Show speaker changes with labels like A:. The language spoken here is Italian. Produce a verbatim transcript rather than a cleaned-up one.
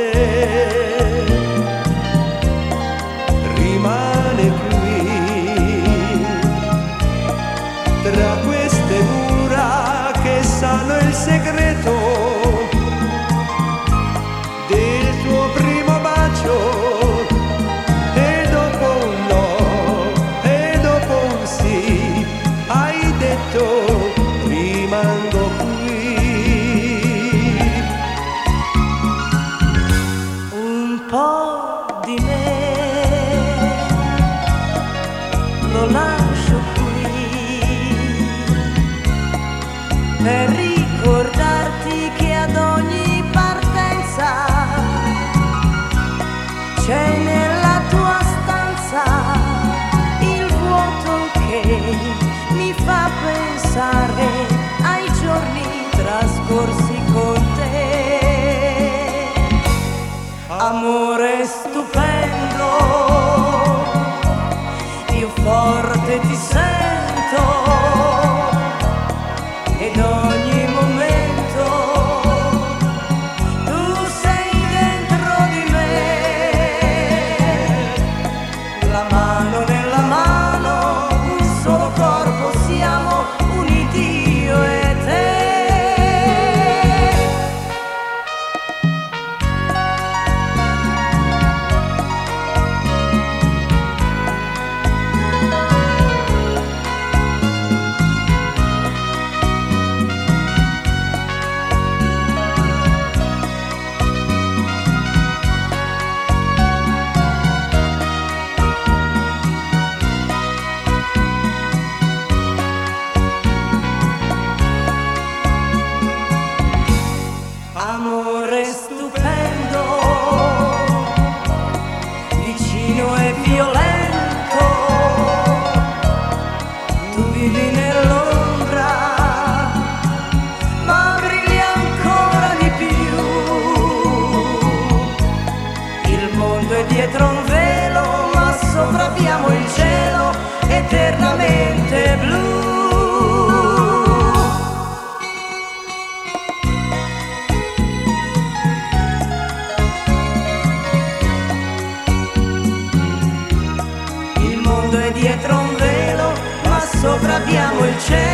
A: notte rimane qui tra queste mura che sanno il segreto del tuo primo bacio. E dopo un no, e dopo un sì, hai detto rimango qui.
B: Un po' di me lo lascio qui per ricordarti che ad ogni partenza c'è nella tua stanza il vuoto che mi fa pensare ai giorni trascorsi con te. Amore stupendo, io forte ti sento ed ogni momento tu sei dentro di me, la mano nella mano, un solo corpo, siamo uniti io e te. Amore stupendo, vicino e violento, tu vivi nell'ombra, ma brilli ancora di più. Il mondo è dietro un velo, ma sopra abbiamo il cielo eternamente blu. Dietro un velo, ma sopra abbiamo il cielo